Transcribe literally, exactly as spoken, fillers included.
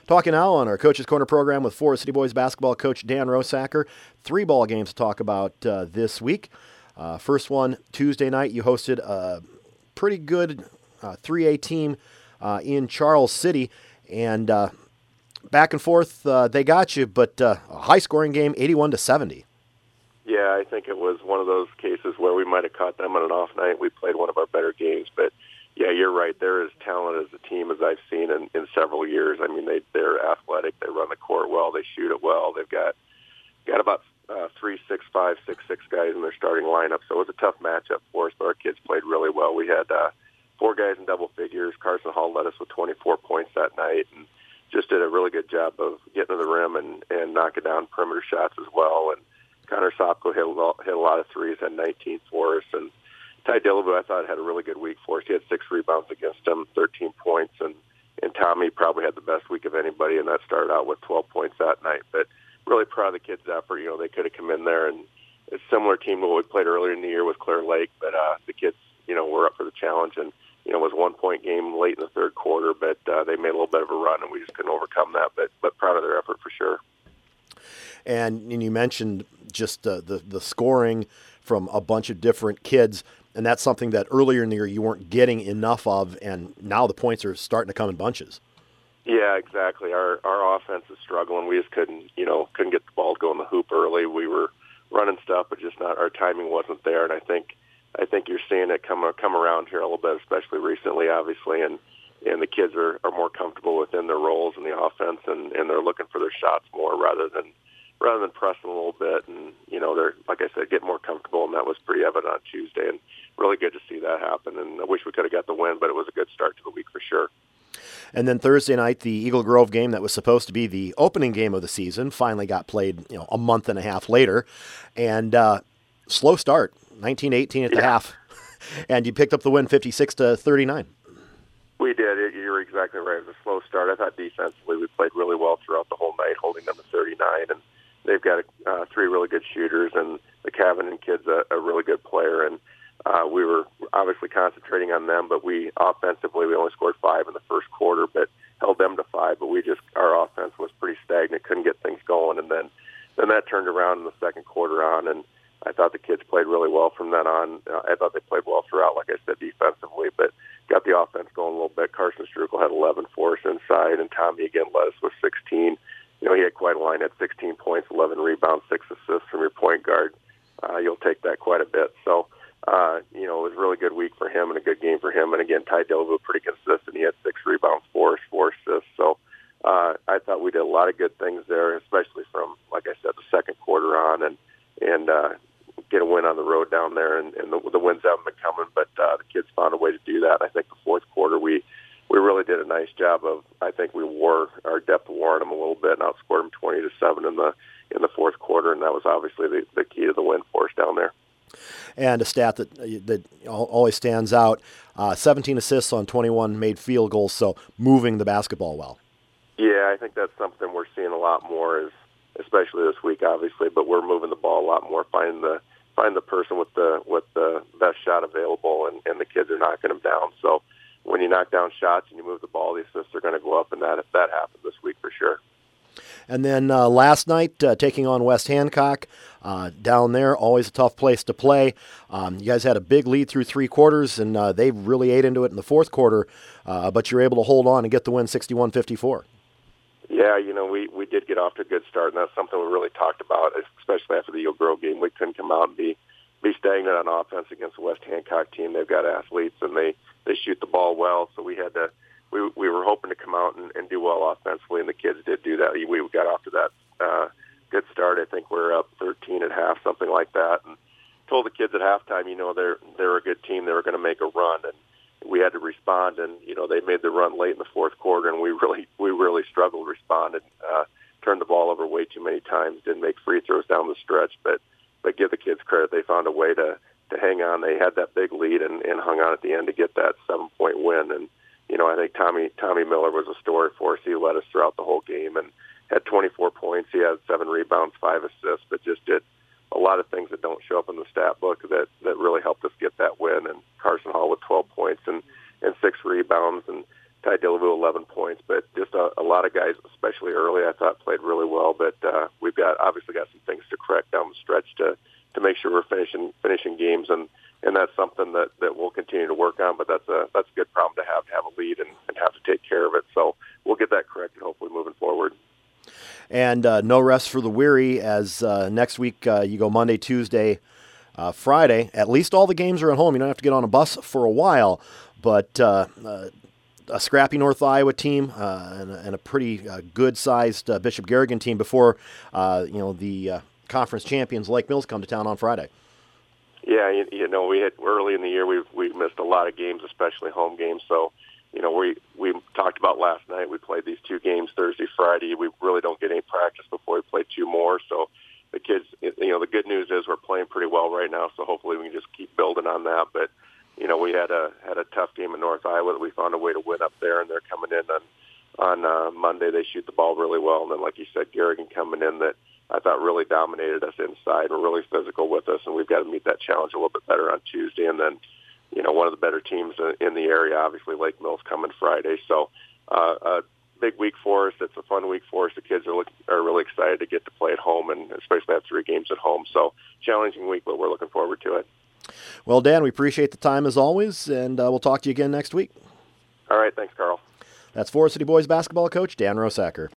Talking now on our Coach's Corner program with Forest City Boys basketball coach Dan Rosacker. Three ball games to talk about uh, this week. Uh, first one, Tuesday night, you hosted a pretty good uh, three A team uh, in Charles City. And uh, back and forth, uh, they got you, but uh, a high-scoring game, eighty-one to seventy. Yeah, I think it was one of those cases where we might have caught them on an off night. We played one of our better games, but yeah, you're right. They're as talented as a team as I've seen in, in several years. I mean, they, they're athletic. They run the court well. They shoot it well. They've got got about uh, three, six, five, six, six guys in their starting lineup. So it was a tough matchup for us, but our kids played really well. We had uh, four guys in double figures. Carson Hall led us with twenty-four points that night and just did a really good job of getting to the rim and, and knocking down perimeter shots as well. And Connor Sopko hit a lot, hit a lot of threes, had nineteen for us. And Ty Dillaboo, I thought, had a really good week for us. He had six rebounds against him, thirteen points, and, and Tommy probably had the best week of anybody, and that started out with twelve points that night. But really proud of the kids' effort. You know, they could have come in there, and it's a similar team to what we played earlier in the year with Clear Lake, but uh, the kids, you know, were up for the challenge, and, you know, it was a one-point game late in the third quarter, but uh, they made a little bit of a run, and we just couldn't overcome that, but, but proud of their effort for sure. And, and you mentioned just uh, the, the scoring from a bunch of different kids. And that's something that earlier in the year you weren't getting enough of, and now the points are starting to come in bunches. Yeah, exactly. Our our offense is struggling. We just couldn't, you know, couldn't get the ball to go in the hoop early. We were running stuff, but just not our timing wasn't there. And I think I think you're seeing it come come around here a little bit, especially recently, obviously. And and the kids are, are more comfortable within their roles in the offense, and, and they're looking for their shots more rather than. rather than pressing a little bit. And, you know, they're, like I said, getting more comfortable, and that was pretty evident on Tuesday, and really good to see that happen. And I wish we could have got the win, but it was a good start to the week for sure. And then Thursday night, the Eagle Grove game that was supposed to be the opening game of the season finally got played, you know, a month and a half later. And uh, slow start, nineteen eighteen at the yeah. half. And you picked up the win fifty-six to thirty-nine. We did. You're exactly right. It was a slow start. I thought defensively we played really well throughout the whole night, holding them to thirty-nine. And they've got uh, three really good shooters, and the Cavanin kid's a, a really good player. And uh, we were obviously concentrating on them, but we offensively we only scored five in the first quarter, but held them to five. But we just our offense was pretty stagnant, couldn't get things going, and then then that turned around in the second quarter on, and I thought the kids played really well from then on. Uh, I thought they played well throughout, like I said, defensively, but got the offense going a little bit. Carson Strukel had eleven for us inside, and Tommy again led us with sixteen. You know, he had quite a line at sixteen points, eleven rebounds, six assists from your point guard. Uh, you'll take that quite a bit. So, uh, you know, it was a really good week for him and a good game for him. And again, Ty Dillaboo pretty consistent. He had six rebounds, four, four assists. So uh, I thought we did a lot of good things there, especially from, like I said, the second quarter on, and and uh, get a win on the road down there. And, and the, the wins haven't been coming, but uh, the kids found a way to do that. I think the fourth quarter we we really did a nice job of, I think we wore, our depth wore them a little bit and outscored them twenty to seven in the in the fourth quarter, and that was obviously the, the key to the win for us down there. And a stat that that always stands out, uh, seventeen assists on twenty-one made field goals, so moving the basketball well. Yeah, I think that's something we're seeing a lot more, is especially this week, obviously, but we're moving the ball a lot more, finding the find the person with the with the best shot available, and, and the kids are knocking them down. So when you knock down shots and you move the ball, the assists are going to go up, and that if that happens this week for sure. And then uh, last night, uh, taking on West Hancock uh, down there, always a tough place to play. Um, you guys had a big lead through three quarters, and uh, they really ate into it in the fourth quarter, uh, but you're able to hold on and get the win sixty-one fifty-four. Yeah, you know, we, we did get off to a good start, and that's something we really talked about, especially after the Eagle Grove game. We couldn't come out and be, be stagnant on offense against the West Hancock team. They've got athletes, and they, they shoot the ball well, so we had to we we were hoping to come out and, and do well offensively, and the kids did do that. We got off to that uh, good start. I think we're up thirteen at half, something like that, and told the kids at halftime, you know, they're they're a good team. They were going to make a run, and we had to respond. And you know, they made the run late in the fourth quarter, and we really we really struggled to respond and uh, turned the ball over way too many times. Didn't make free throws down the stretch, but but give the kids credit. They found a way to to hang on. They had that big lead and, and hung on at the end to get that seven point win. And you know, I think Tommy Tommy Miller was a story for us. He led us throughout the whole game and had twenty-four points. He had seven rebounds, five assists, but just did a lot of things that don't show up in the stat book that, that really helped us get that win. And Carson Hall with twelve points and, and six rebounds, and Ty Dillaboo eleven points. But just a, a lot of guys, And uh, no rest for the weary as uh, next week uh, you go Monday, Tuesday, uh, Friday. At least all the games are at home. You don't have to get on a bus for a while. But uh, uh, a scrappy North Iowa team uh, and, a, and a pretty uh, good-sized uh, Bishop Garrigan team before uh, you know the uh, conference champions Lake Mills come to town on Friday. Yeah, you, you know, we had early in the year we we missed a lot of games, especially home games. So, you know, we we talked about last night. We played these two games Thursday, Friday. We really don't get any practice before we play two more. So, the kids, you know, the good news is we're playing pretty well right now. So hopefully we can just keep building on that. But you know, we had a had a tough game in North Iowa that we found a way to win up there, and they're coming in on on uh, Monday. They shoot the ball really well, and then like you said, Garrigan coming in that I thought really dominated us inside and were really physical with us, and we've got to meet that challenge a little bit better on Tuesday. And then, you know, one of the better teams in the area, obviously Lake Mills coming Friday. So uh, a big week for us. It's a fun week for us. The kids are look, are really excited to get to play at home, and especially have three games at home. So challenging week, but we're looking forward to it. Well, Dan, we appreciate the time as always, and uh, we'll talk to you again next week. All right. Thanks, Carl. That's Forest City Boys basketball coach Dan Rosacker.